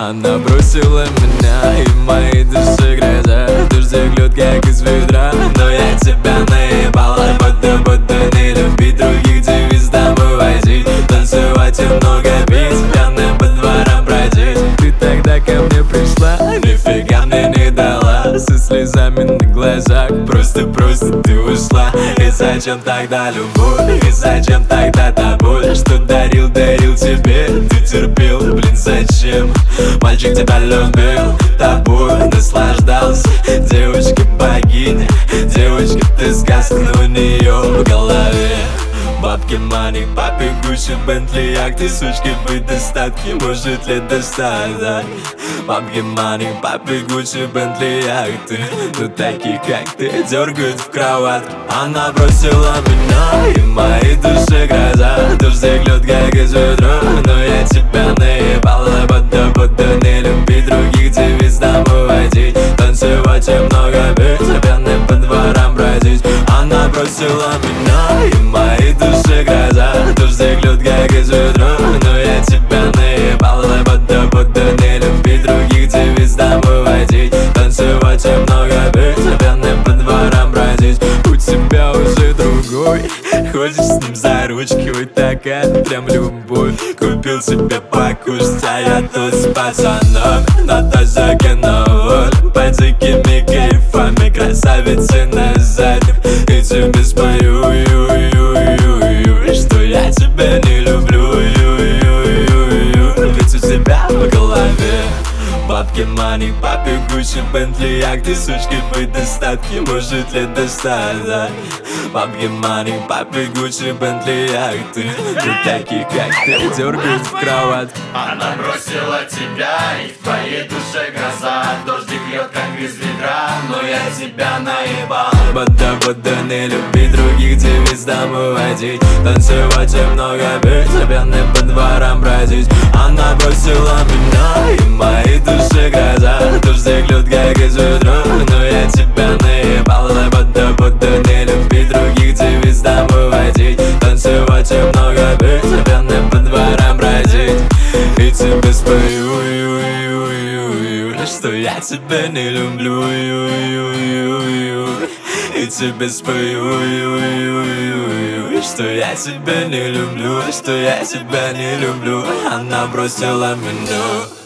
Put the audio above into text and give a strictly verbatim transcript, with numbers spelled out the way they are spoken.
Она бросила меня, и в моей душе гроза. Дождик льет, как из ведра, но я тебя наебала. Будто-будто не любить других, девиз домой возить, танцевать и много пить, пьяным по дворам бродить. Ты тогда ко мне пришла, нифига мне не дала, со слезами на глазах, просто-просто ты ушла. И зачем тогда любовь, и зачем тогда та боль, что дарил, дарил тебе, ты терпел, блин, зачем? Мальчик тебя любил, тобой наслаждался, девочка-богиня, девочка, ты сказка, но у нее в голове бабки, мани, папе, Гуччи, Бентли, як ты, сучки, быть достатки, может ли достаток? Бабки, мани, папе, Гуччи, Бентли, як ты, ну таких, как ты, дергают в кроватку. Она бросила меня, и в моей душе гроза. Дождик льет, как из ведра, но я тебя наебала. Будто-будто не любить других, девиз домой водить, танцевать и много пить, пьяным по дворам бродить. Она бросила меня, и в моей душе гроза. Дождик льет, как из ведра, но я тебя наебала. Будто-будто не любить других, девиз домой водить, танцевать и много пить, пьяным по дворам бродить. У тебя уже другой, ходишь с ним за ручки, ой, такая прям любовь. Купил себе покушать, а я тут с пацаном на тазаке на воле, по дикими кайфами, красавицы на заднем. И тебе спою, ю, ю, ю, ю, что я тебя не люблю, ю, ю, ю, ю, ведь у тебя в голове бабки, мани, папе, Гуччи, Бентли, як ты, сучки, быть достатки, может ли достаток? Бабки, мани, папе, Гуччи, Бентли, як ты, ну таких, как ты, дергают в кроватку. Она бросила тебя, и в твоей душе гроза. Дождик льет, как из ведра, но я тебя наебал. Будто-будто не любить других, девиз домой водить, танцевать и много пить, пьяным по дворам бродить. Она бросила меня, и в моей душе гроза. Дождик льет, как из ведра, но я тебя наебала. Будто-будто не любить других, девиз домой водить, танцевать и много пить, пьяным по дворам бродить. И тебе спою, ю, ю, ю, ю, что я тебя не люблю, ю, ю, ю, ю. И тебе спою, ю, ю, ю, ю, что я тебя не люблю, что я тебя не люблю. Она бросила меня.